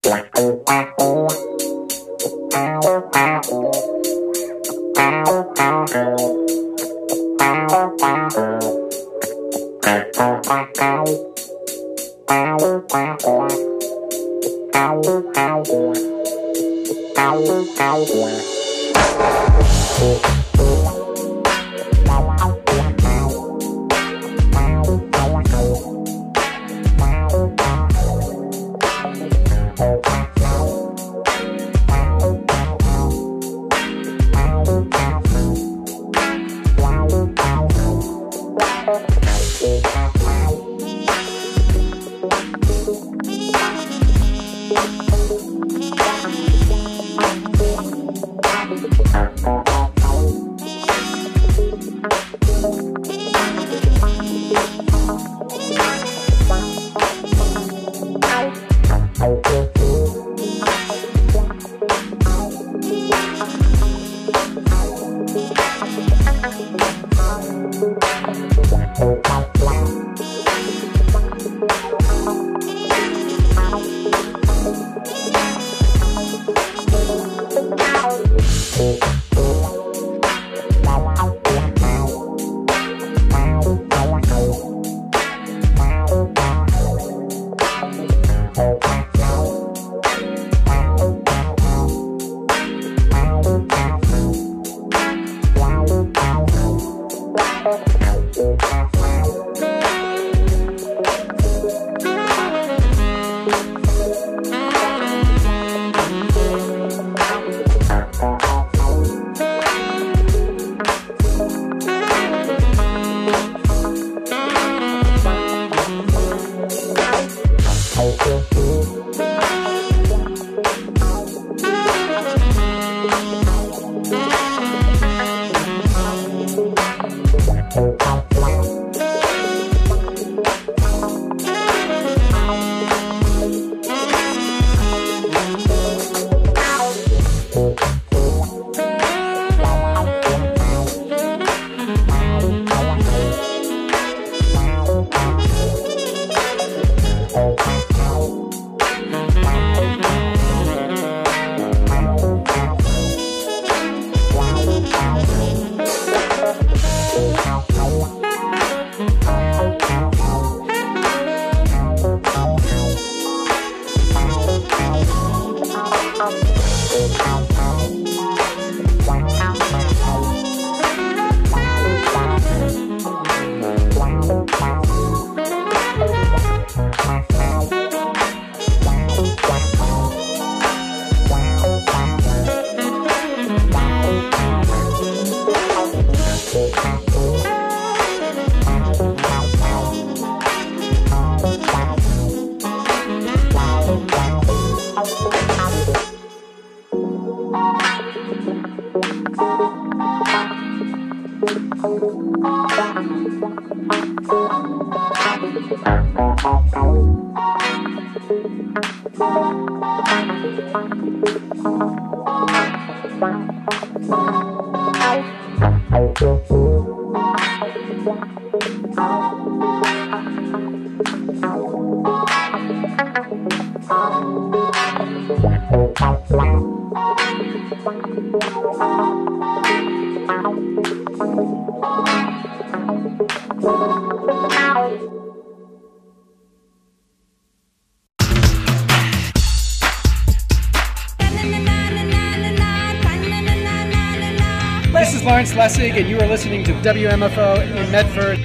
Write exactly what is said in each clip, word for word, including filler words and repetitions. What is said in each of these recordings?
This is Lawrence Lessig, and you are listening to W M F O in Medford.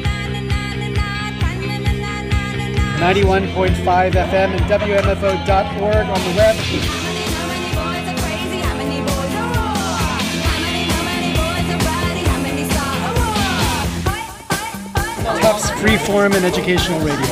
ninety-one point five F M and W M F O dot org on the web. Tufts Freeform and Educational Radio.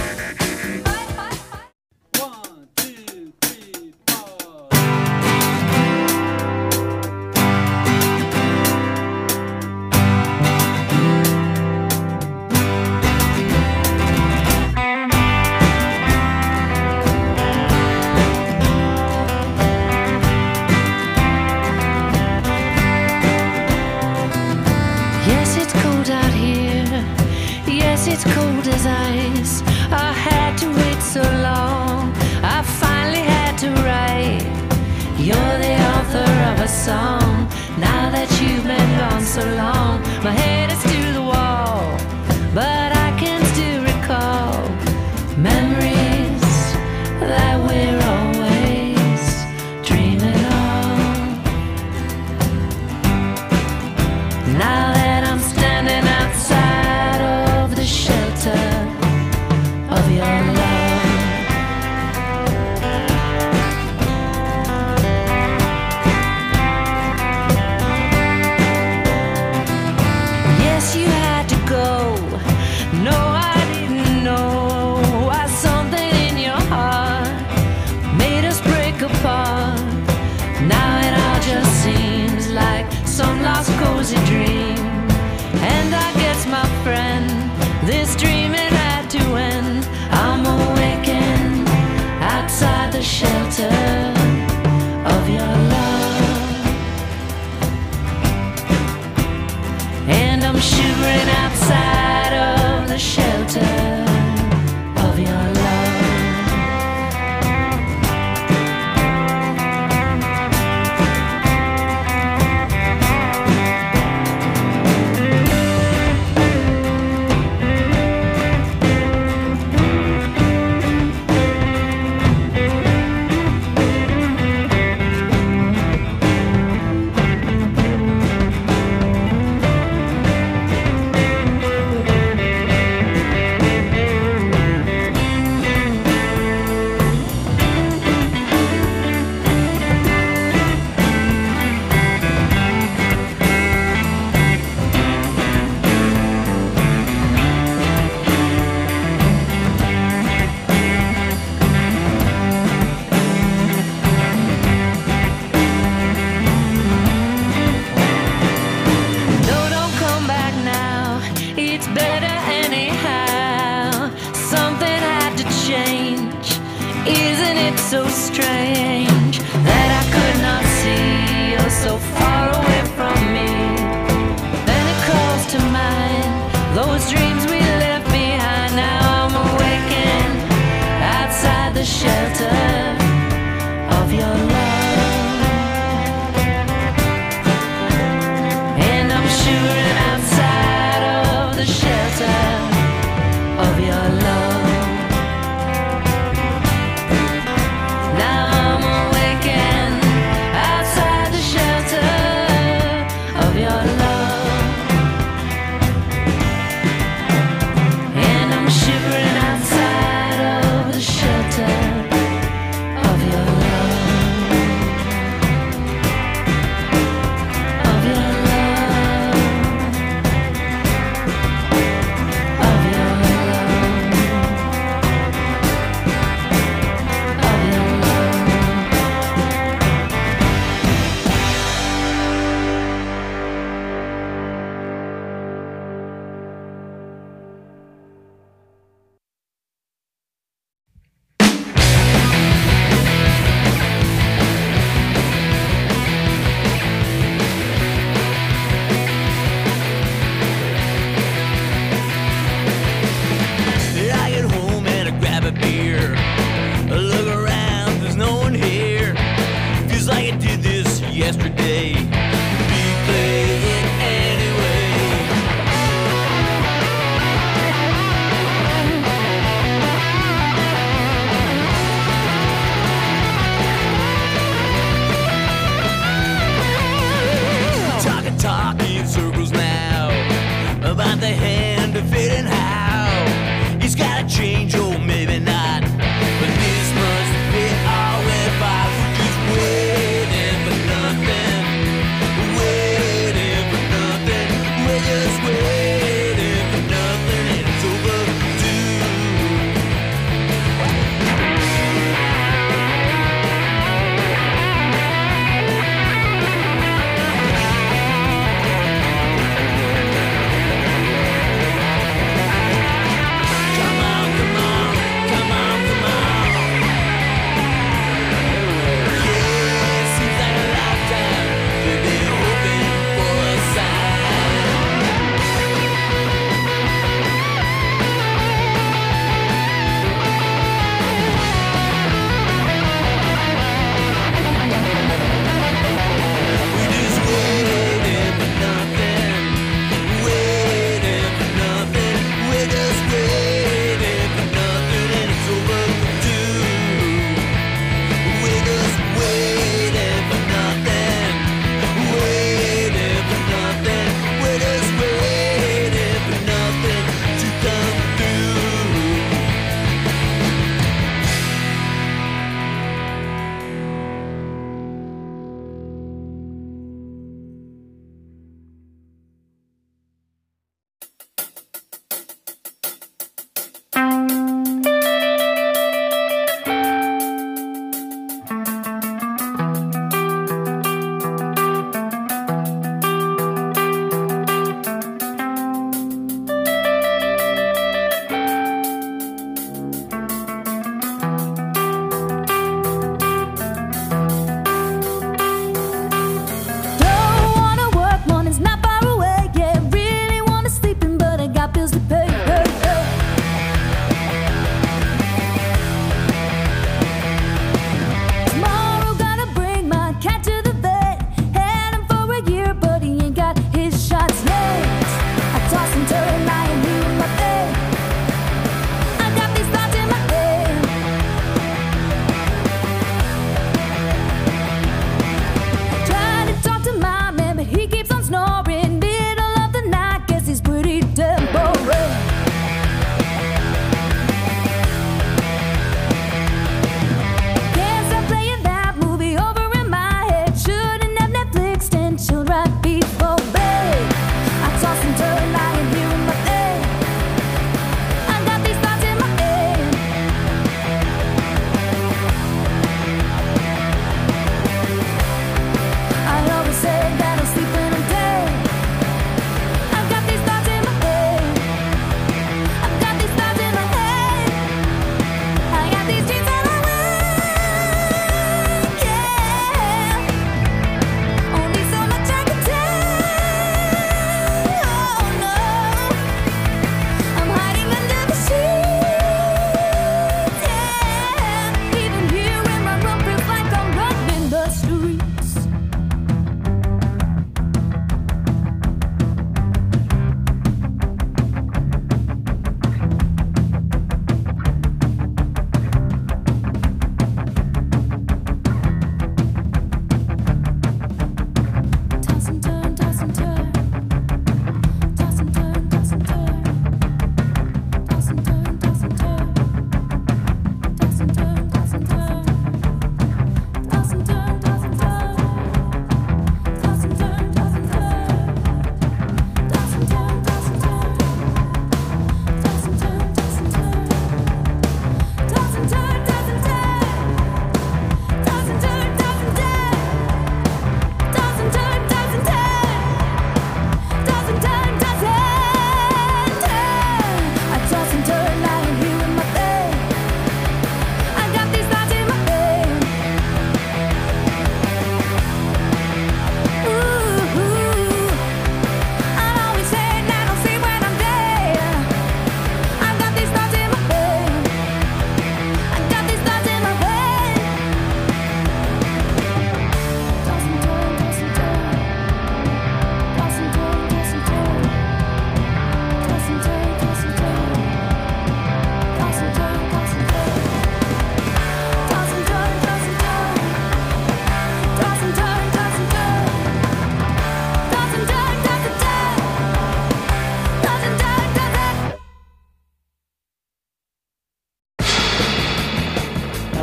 It's cold as ice. I had to wait so long. I finally had to write. You're the author of a song. Now that you've been gone so long, my head is to the wall, but I can still recall memories that we're always dreaming of. Now that I'm standing outside of the shelter of your love, yes, you had to go. No, I didn't know why something in your heart made us break apart. Now it all just seems like some lost cozy dream. And I guess, my friend, this dream it had to end. I'm awakened outside the shelter of your love, and I'm shivering outside of the shelter of your love. It's better anyhow. Something had to change. Isn't it so strange that I could not see you're so far away from me? Then it calls to mind those dreams we left behind. Now I'm awakened outside the shelter of your love, and I'm shivering outside of the shelter of your love. Now I'm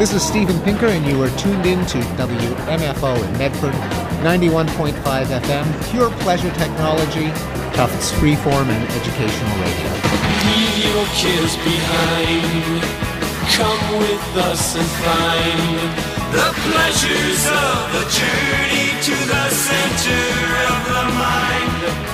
This is Steven Pinker, and you are tuned in to W M F O in Medford, ninety-one point five F M, pure pleasure technology, Tufts freeform and educational radio. Leave your cares behind. Come with us and find the pleasures of the journey to the center of the mind.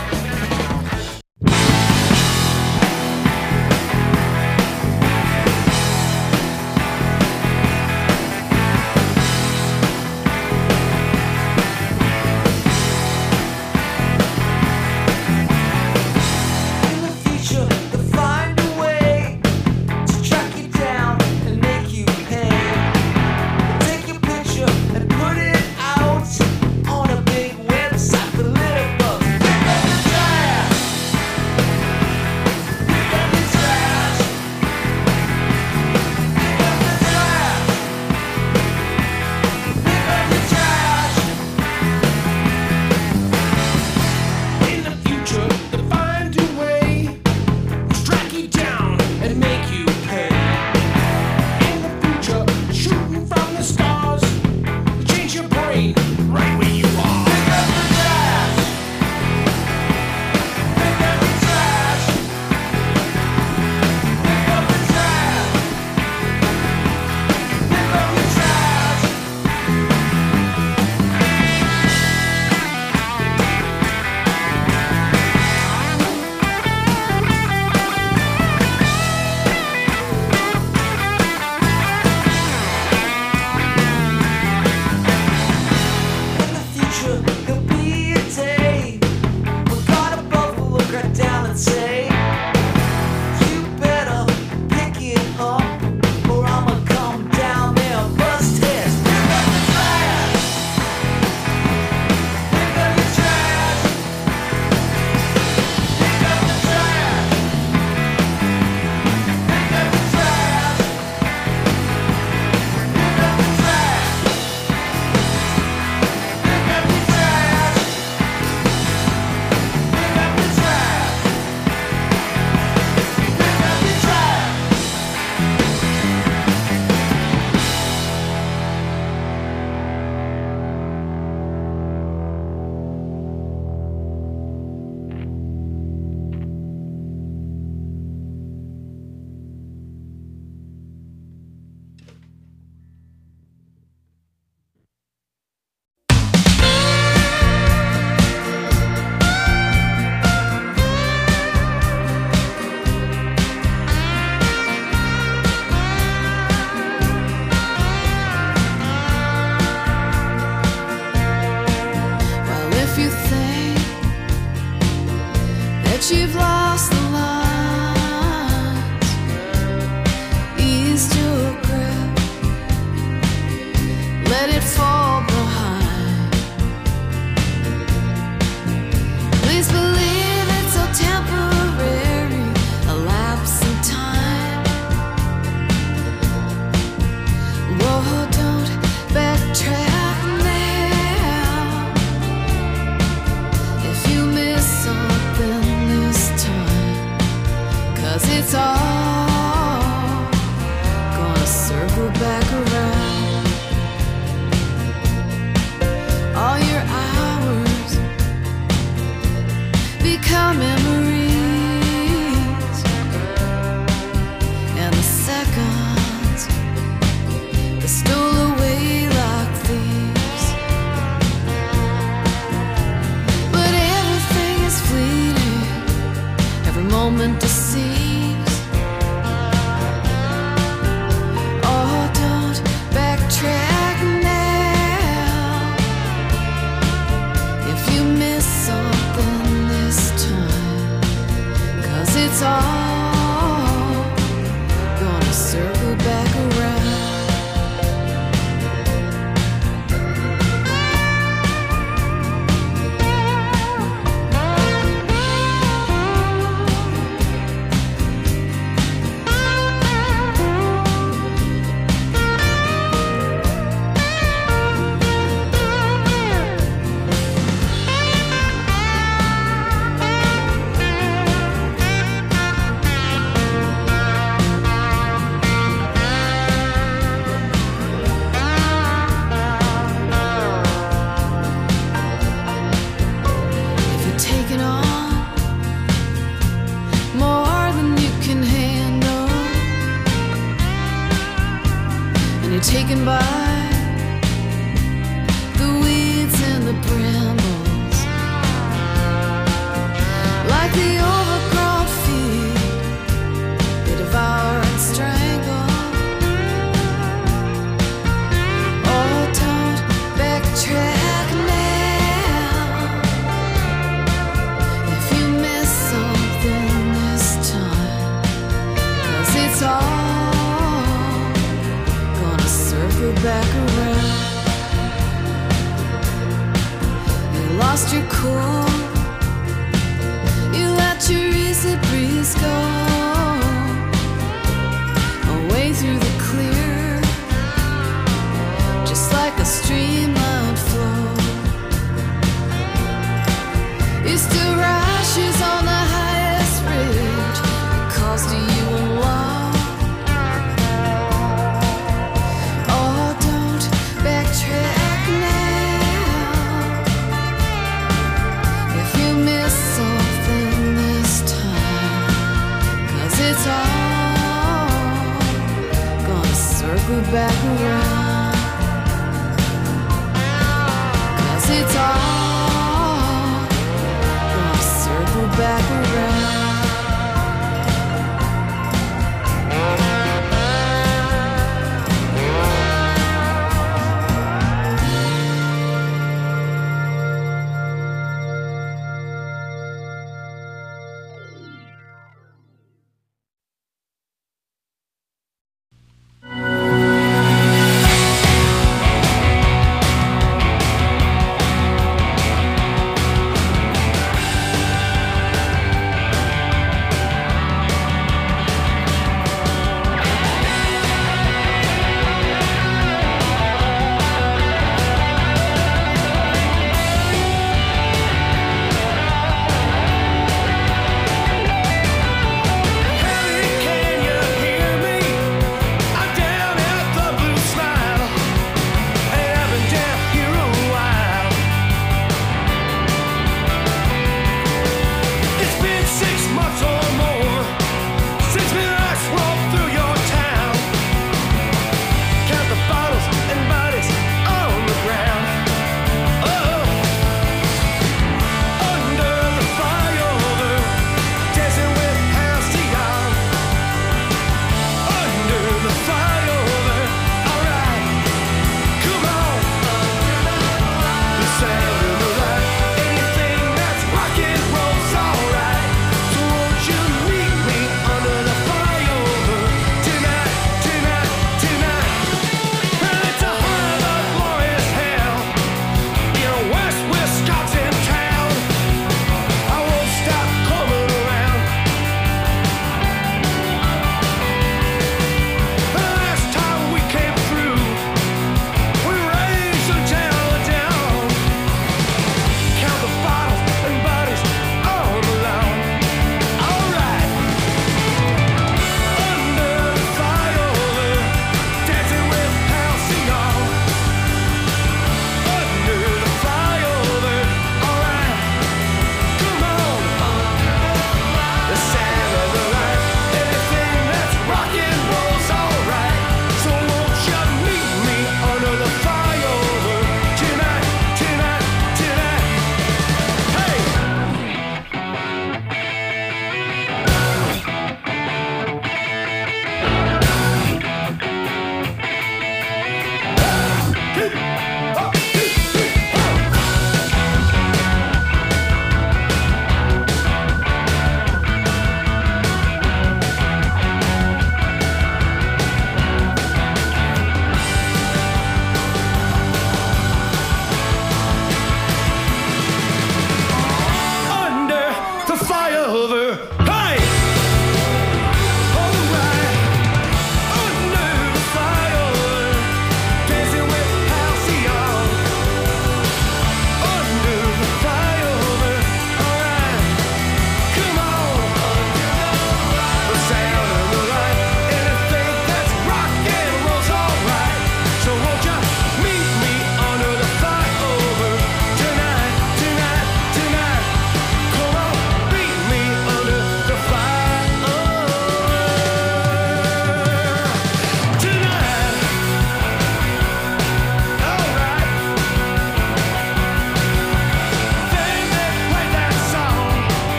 Put it out on a big website for little bugs. you're taken by the weeds and the brambles, like the overgrown feet they devour and strangle. Oh, don't backtrack now. If you miss something this time, 'cause it's all gonna circle back around. You lost your cool, you let your easy breeze go away through the clear, just like a streamlined flow. You still rashes on the highest ridge because to you alone. Oh, don't backtrack now. If you miss something this time, 'cause it's all gonna circle back around. 'Cause it's all gonna circle back around.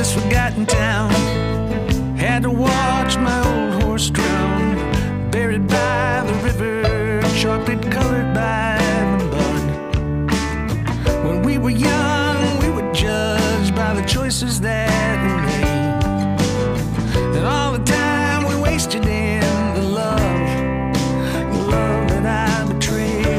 this forgotten town. Had to watch my old horse drown, buried by the river, chocolate colored by the mud. When we were young, we were judged by the choices that we made, and all the time we wasted in the love, the love that I betrayed.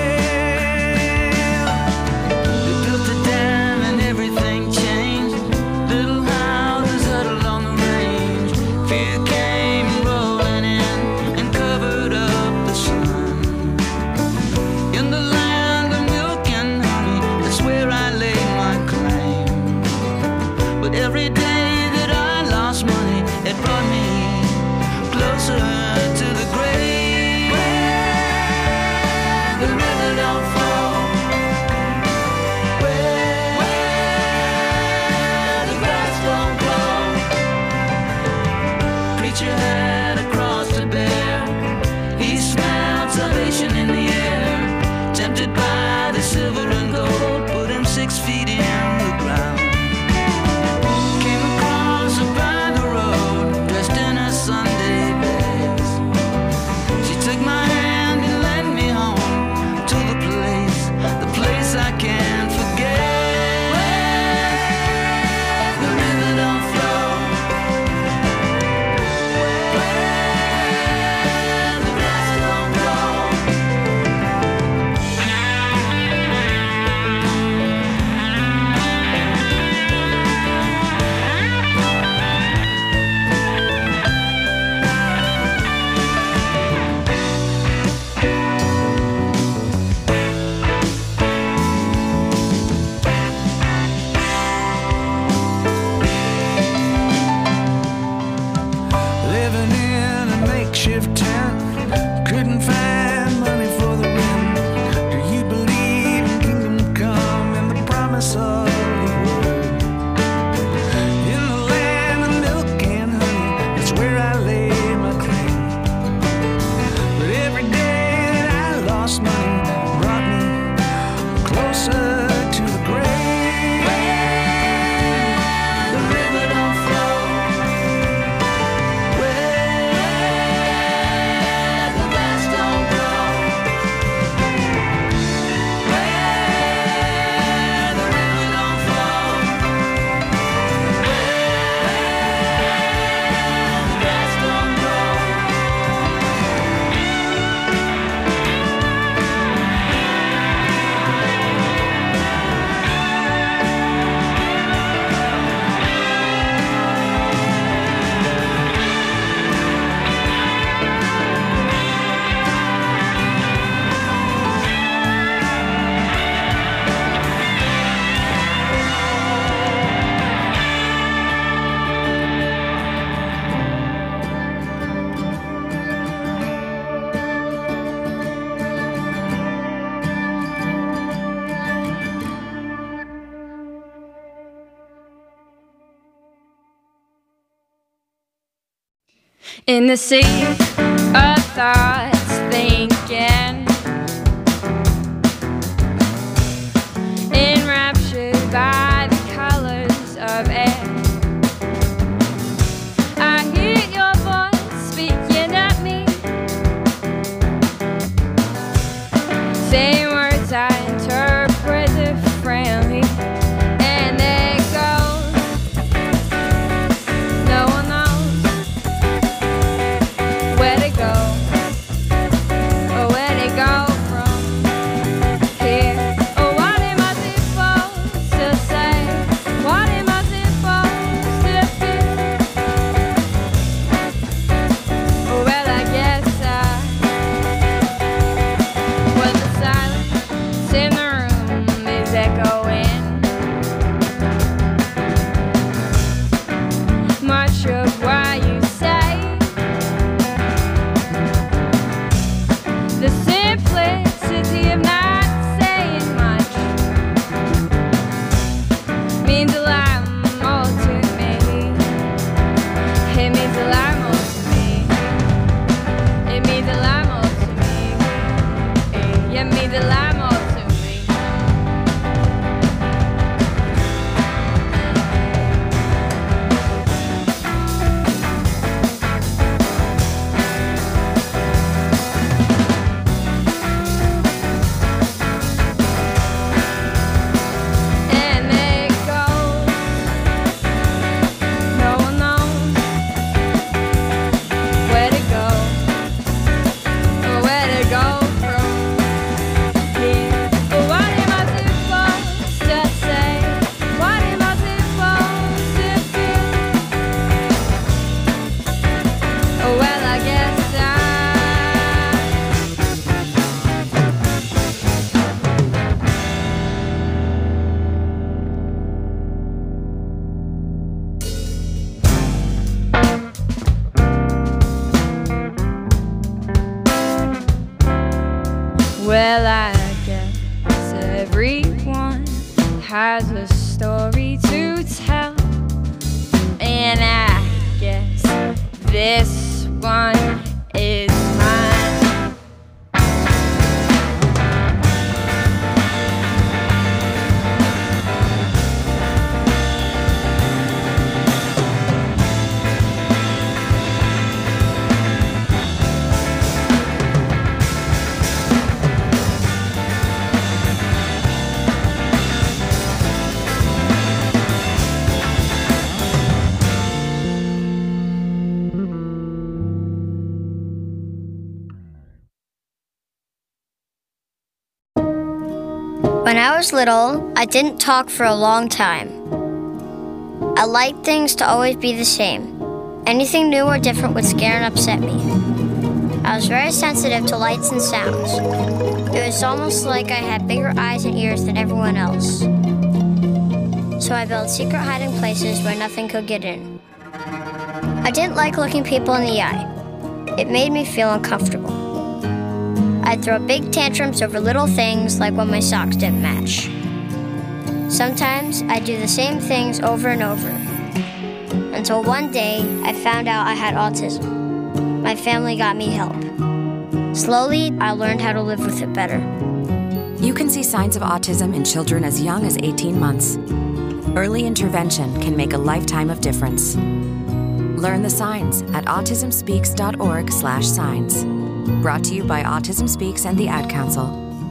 Well, they built a dam and everything changed. Little houses huddled on the range. Fear came rolling in and covered up the sun. In the land of milk and honey, that's where I laid my claim. But every day that I lost money, it brought me closer to the grave. Where the river don't flow, where the grass don't grow. Preacher had a cross to bear. He smelled salvation in the air. Tempted by the silver and gold, put him six feet in the ground. Came across her by the road, dressed in her Sunday best. She took my hand and led me home to the place, the place I can't forget. Where the river don't flow, where the grass don't grow. Living in a makeshift tent, couldn't find money for the rent. Do you believe in kingdom come and the promise of the word? In the land of milk and honey, that's where I lay my claim. But every day that I lost money brought me closer to the grave. The river don't flow, where the grass don't grow. Where the river don't flow, where the grass don't grow. In the sea of thoughts thinking, enraptured by the colors of air, I hear your voice speaking at me, saying words I interpret differently, and they go, no one knows where to go. this one is mine. When I was little, I didn't talk for a long time. I liked things to always be the same. Anything new or different would scare and upset me. I was very sensitive to lights and sounds. It was almost like I had bigger eyes and ears than everyone else. So I built secret hiding places where nothing could get in. I didn't like looking people in the eye. It made me feel uncomfortable. I'd throw big tantrums over little things like when my socks didn't match. Sometimes I'd do the same things over and over. Until one day, I found out I had autism. My family got me help. Slowly, I learned how to live with it better. You can see signs of autism in children as young as eighteen months. Early intervention can make a lifetime of difference. Learn the signs at autism speaks dot org slash signs. Brought to you by Autism Speaks and the Ad Council.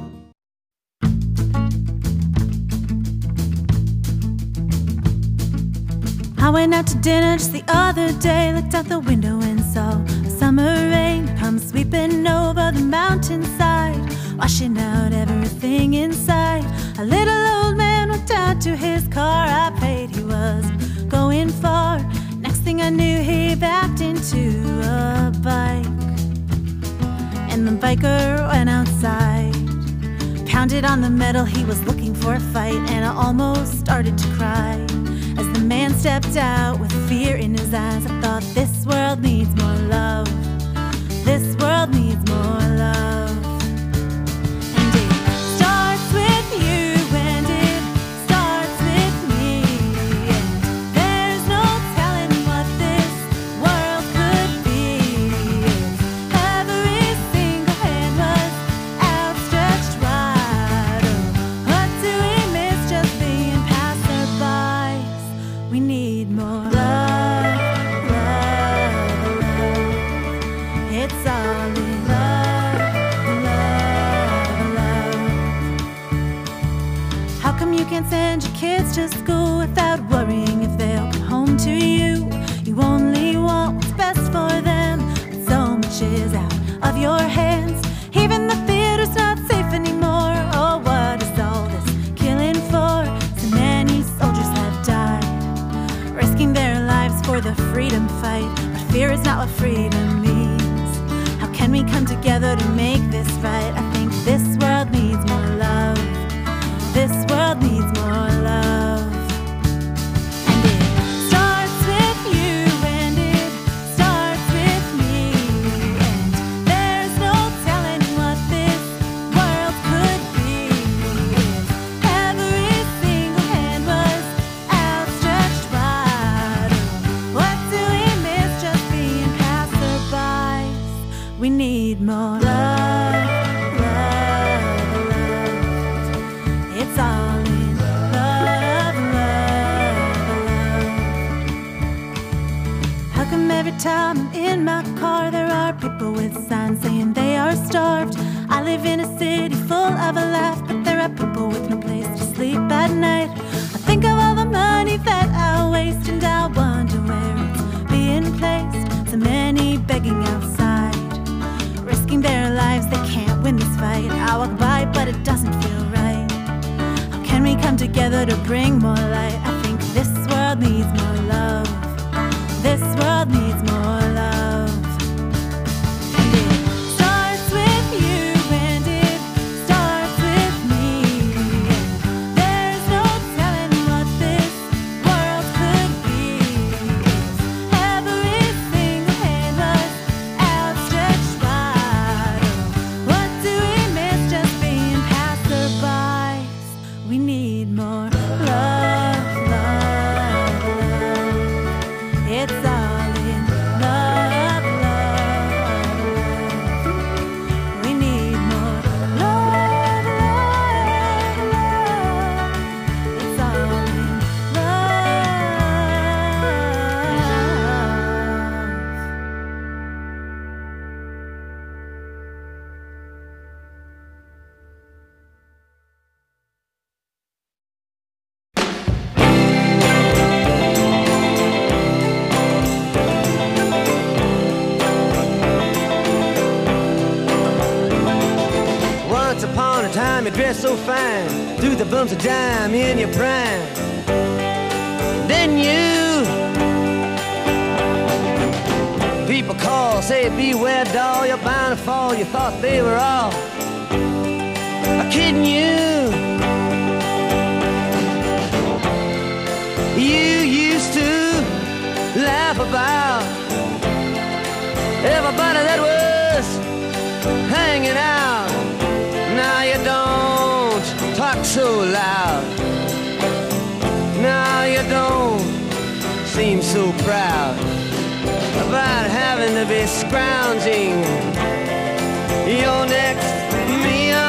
I went out to dinner just the other day, looked out the window and saw a summer rain come sweeping over the mountainside, washing out everything inside. A little old man went down to his car. I prayed he was going far. Next thing I knew, he backed into a bike. And the biker went outside, pounded on the metal, he was looking for a fight. And I almost started to cry as the man stepped out with fear in his eyes. I thought, this world needs more love. This world needs more love. And it starts with you and it starts with me. And there's no telling what this world could be if every single hand was outstretched wide. Oh, what do we miss just being passerbys? We need more love, love, love. It's all in love, love, love. How come you can't send your kids to school without worrying if they'll come home to you? You only want what's best for them, but so much is out of your hands. Even the theater's not safe anymore. Oh, what is all this killing for? So many soldiers have died, risking their lives for the freedom fight. But fear is not what freedom means. How can we come together to make this right? I think this world needs more love. This world needs more love. And it starts with you and it starts with me. And there's no telling what this world could be if every single hand was outstretched wide. Oh, what do we miss just being passerbys? We need more love, love, love. It's all in love, love, love. How come every time I'm in my car there are people with signs saying they are starved? I live in a city full of a laugh, but there are people with no place to sleep at night. I think of all the money that I waste and I wonder where it's being placed. So many begging outside, risking their lives, they can't win this fight. I walk by but it doesn't feel right. How can we come together to bring more light? I think this world needs more love. This world needs more love. And it starts with you and it starts with me. And there's no telling what this world could be if every single hand was outstretched wide. Oh, what do we miss just being passerbys? We need more love, love, love. It's all in so fine, through the bumps of dime in your prime. Then you, people call, say beware doll, you're bound to fall. You thought they were all kidding you. You used to laugh about everybody that was hanging out. Now you don't talk so loud. Now you don't seem so proud about having to be scrounging your next meal.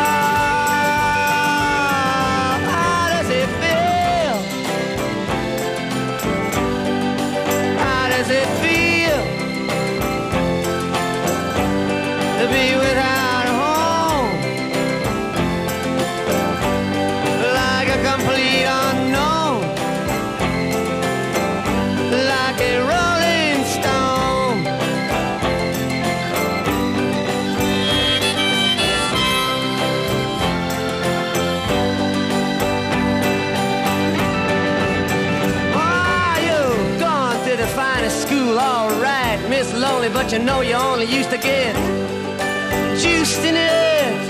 How does it feel? How does it feel to be without a home, like a complete unknown, like a rolling stone? Oh, you've gone to the finest school, all right, Miss Lonely, but you know you only used to get juiced in it.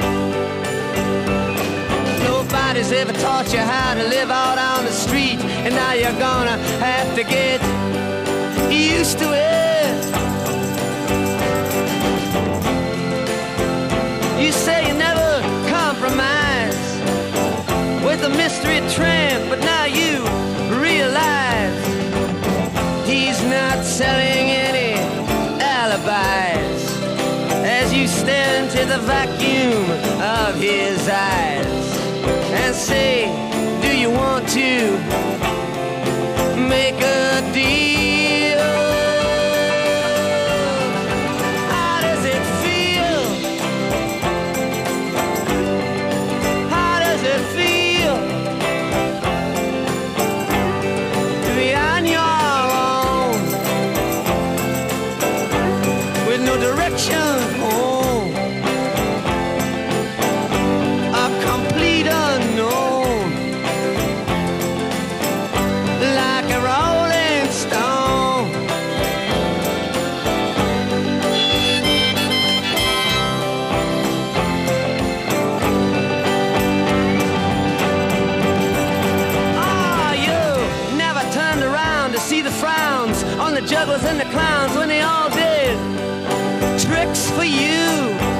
Nobody's ever taught you how to live out on the street, and now you're gonna have to get used to it. You say you never compromise with a mystery tramp, but now you realize he's not selling any alibis as you stare into the vacuum of his eyes and say, do you want to make a deal? How does it feel? How does it feel to be on your own with no direction home, a complete unknown, like a rolling stone? Ah, you never turned around to see the frowns on the jugglers and the clowns when they all did tricks for you.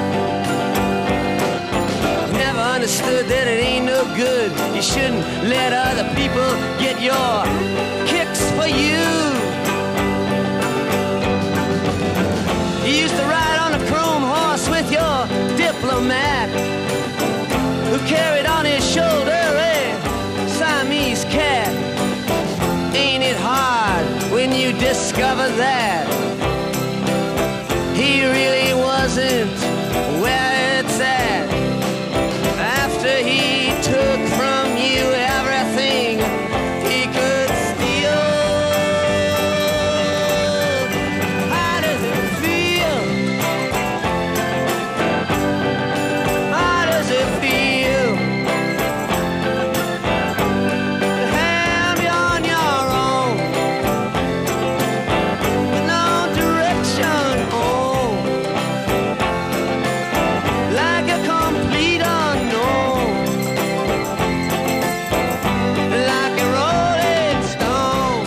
Never understood that it ain't no good. You shouldn't let other people get your kicks for you. You used to ride on a chrome horse with your diplomat, who carried on his shoulder a Siamese cat. Ain't it hard when you discover that he really wasn't where it's at, after he took from you everything he could steal? How does it feel? How does it feel to have you on your own with no direction home, like a complete unknown, like a rolling stone?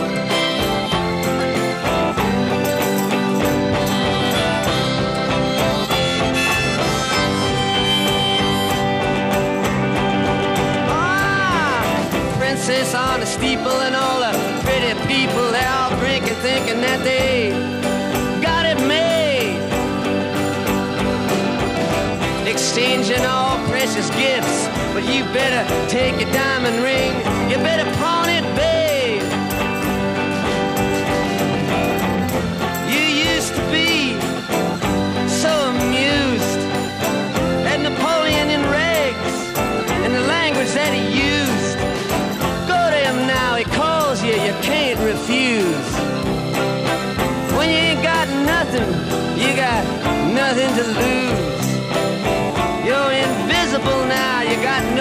Ah, princess on a steeple and all the pretty people, they're all drinking, thinking that they got it made, exchanging all precious gifts. But you better take your diamond ring, you better pawn it, babe. You used to be so amused at Napoleon in rags and the language that he used. Go to him now, he calls you, you can't refuse. When you ain't got nothing, you got nothing to lose. You're invisible now, you got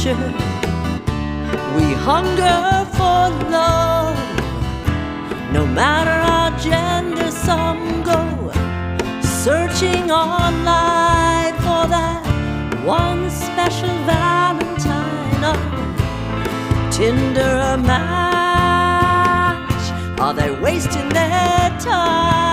nature. We hunger for love. No matter our gender, some go searching online for that one special Valentine. Oh, Tinder a match? Are they wasting their time?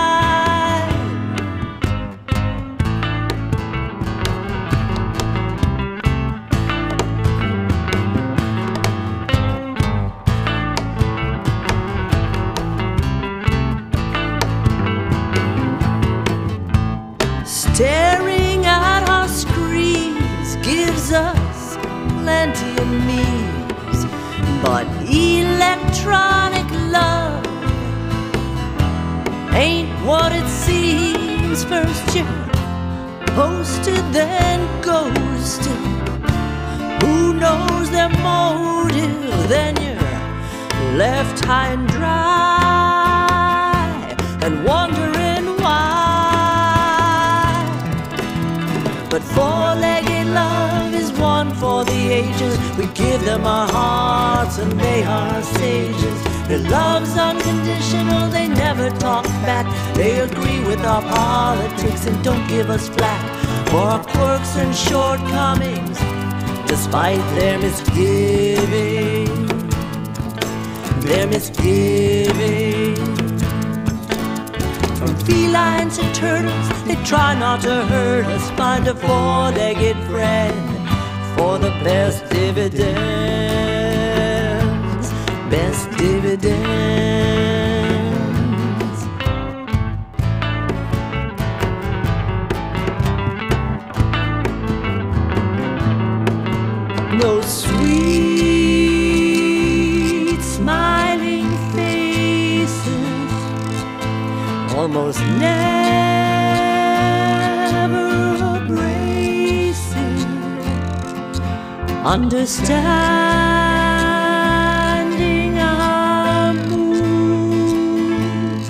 Staring at our screens gives us plenty of memes, but electronic love ain't what it seems. First you're posted, then ghosted. Who knows their motive? Then you're left high and dry and wondering why. But four-legged love is one for the ages. We give them our hearts and they are sages. Their love's unconditional, they never talk back. They agree with our politics and don't give us flack for our quirks and shortcomings, despite their misgiving. Their misgiving. From felines to turtles, they try not to hurt us. Find a four-legged friend for the best dividends. Best dividends. No sweet smiling faces, almost never abrasive, understanding our moods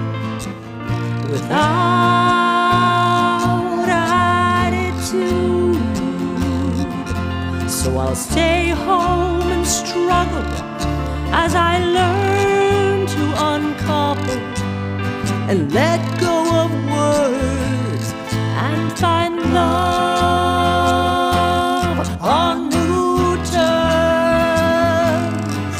without attitude. So I'll stay home and struggle as I learn to uncouple and let go of words and find love on new terms.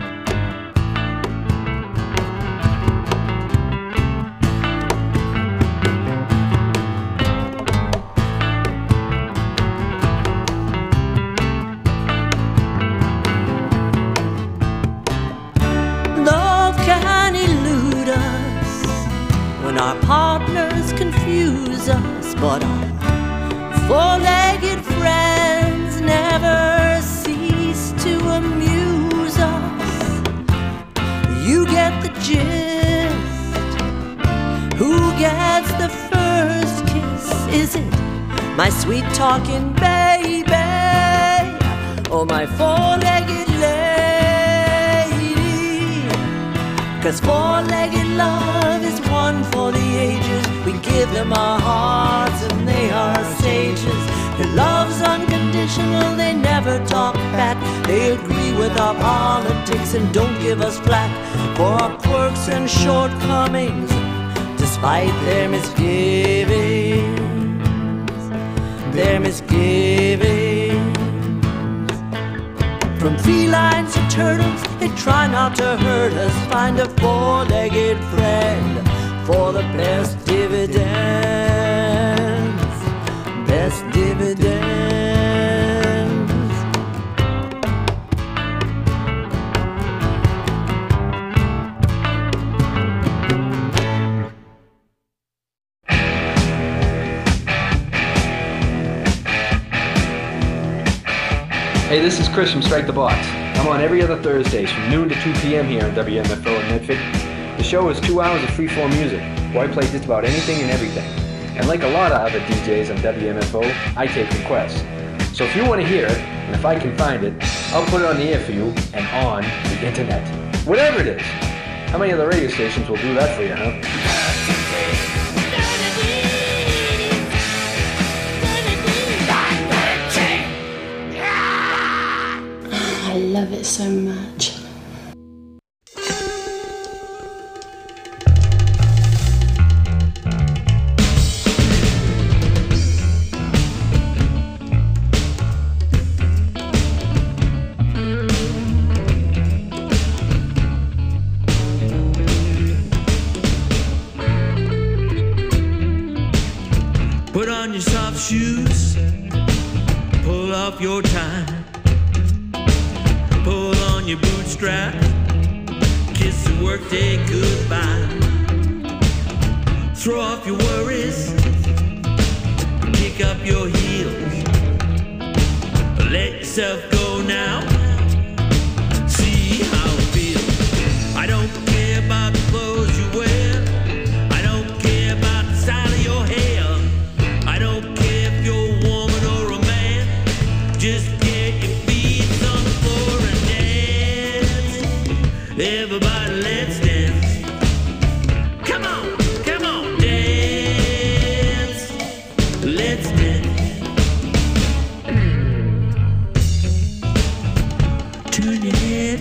Love can elude us when our partners confuse us, but our four-legged friends never cease to amuse us. You get the gist. Who gets the first kiss? Is it my sweet talking baby or my four-legged lady? 'Cause four-legged love is one for the ages. We give them our hearts and they are sages. Their love's unconditional, they never talk back. They agree with our politics and don't give us flack for our quirks and shortcomings, despite their misgivings. Their misgivings. From felines to turtles, they try not to hurt us. Find a four-legged friend for the best dividends. Best dividends. Hey, this is Chris from Strike the Box. I'm on every other Thursdays from noon to two p.m. here on W M F O in Medford. The show is two hours of free-form music, where I play just about anything and everything. And like a lot of other D Js on W M F O, I take requests. So if you want to hear it, and if I can find it, I'll put it on the air for you and on the internet. Whatever it is. How many other radio stations will do that for you, huh? I love it so much. Put on your soft shoes, pull off your tie, pull on your bootstrap, kiss the workday goodbye. Throw off your worries, kick up your heels, let yourself go now, see how it feels. I don't care about the clothes you wear, I don't care about the style of your hair. I don't care if you're a woman or a man, just get your feet on the floor and dance. Everybody, let's dance. Come on, come on, dance. Let's dance. Turn your head,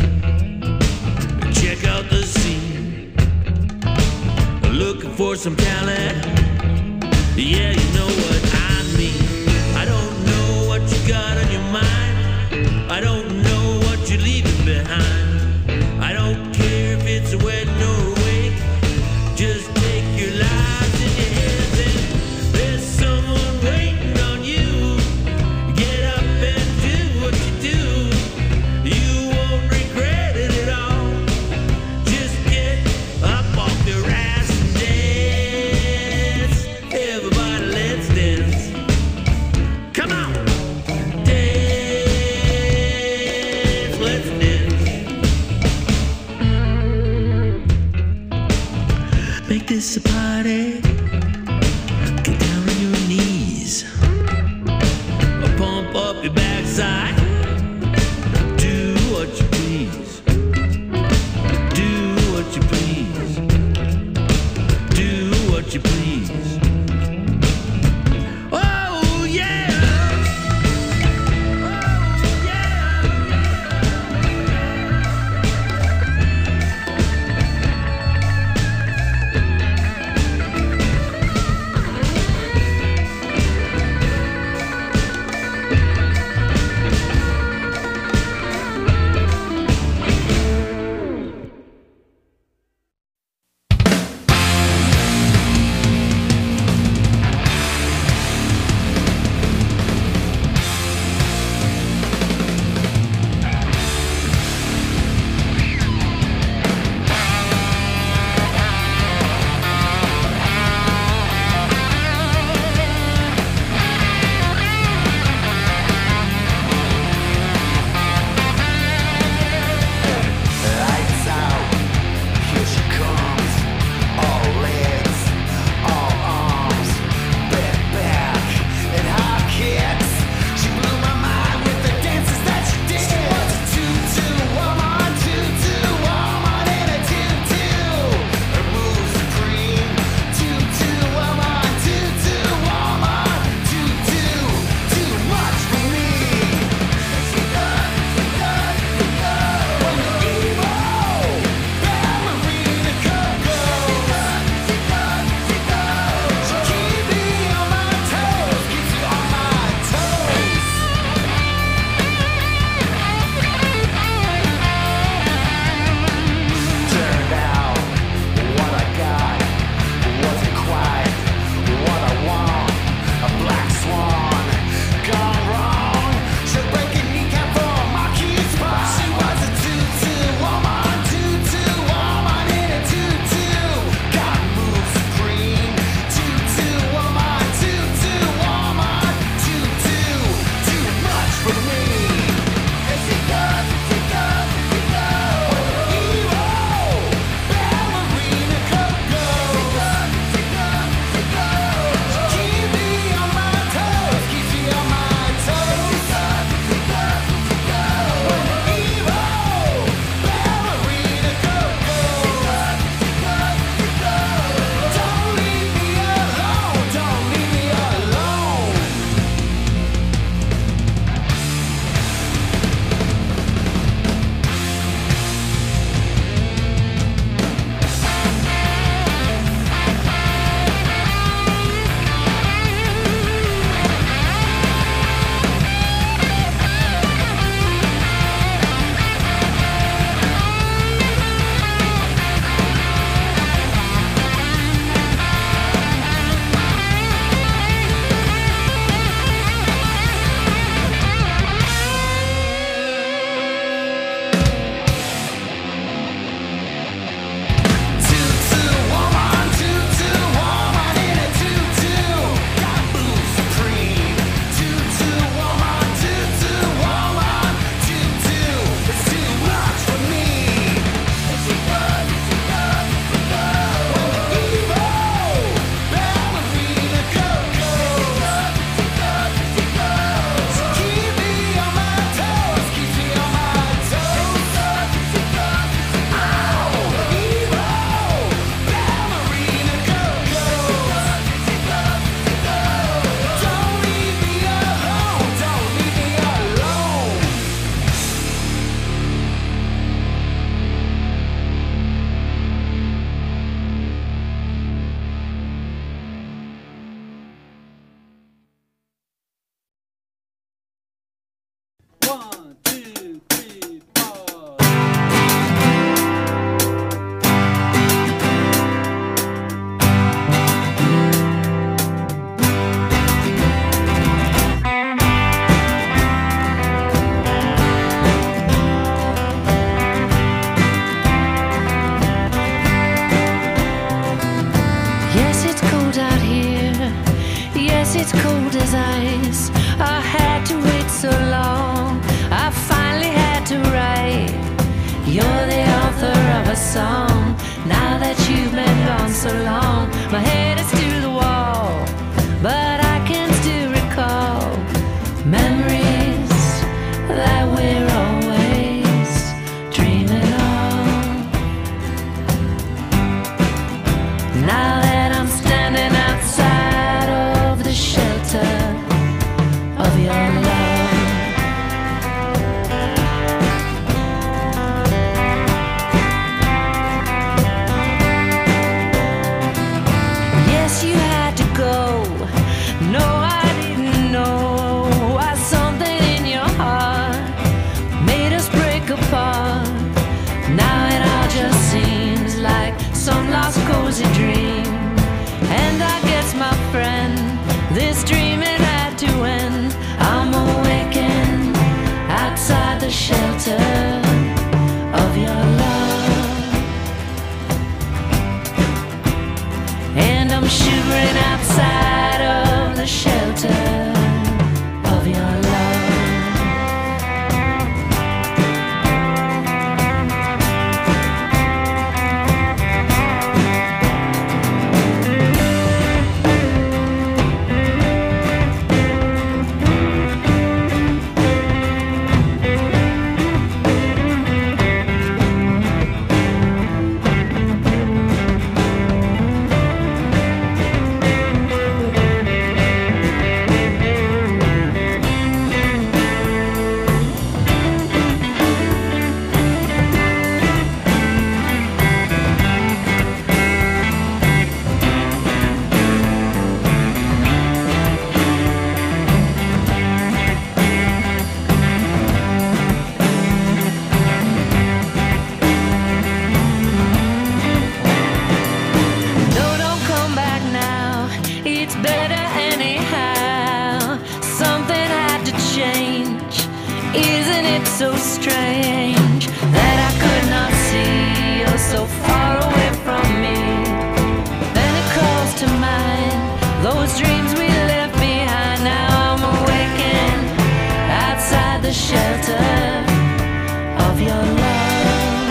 check out the scene. Looking for some talent. Yeah, you know what I mean. I don't know what you got on your mind, I don't know what you're leaving behind. I don't care if it's a wedding or a wake, just take your lives in your hands and there's someone waiting on you. Get up and do what you do, you won't regret it at all. Just get up off your ass and dance. Everybody, let's dance. Come on, dance, let's dance. Make this a party. Get down on your knees, pump up your backside. Do what you please. Do what you please. Do what you please. Oh yeah. You're the author of a song. Now that you've been gone so long, my head is to the wall, but I can still recall memories that we're always dreaming of. Now that I'm standing outside of the shelter of your love, yes, you had to go. No, I didn't know why something in your heart made us break apart. Now it all just seems like some lost cozy dream. And I guess, my friend, this dream it had to end. I'm awakened outside the shelter of your love, and I'm shivering outside of the shelter of your love. No, don't come back now. It's better anyhow. Something had to change. Isn't it so strange that I could not see you're so far away from me? Then it calls to mind those dreams we left behind. Now I'm awakened outside the shelter of your love,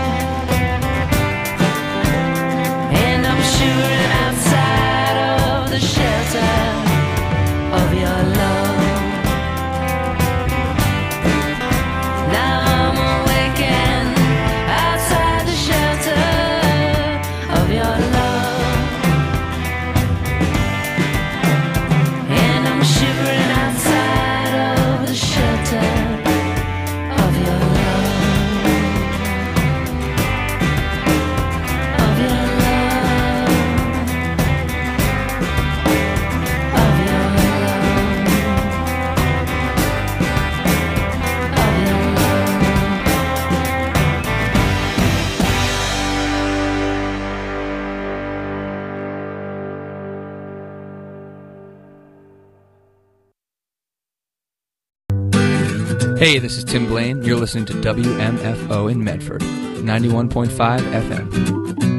and I'm shivering outside of the shelter of your love. Now I'm awakened outside the shelter of your love, and I'm shivering outside of the shelter of your love, of your love, of your love, of your love. Hey, this is Tim Blaine. You're listening to W M F O in Medford, ninety-one point five F M.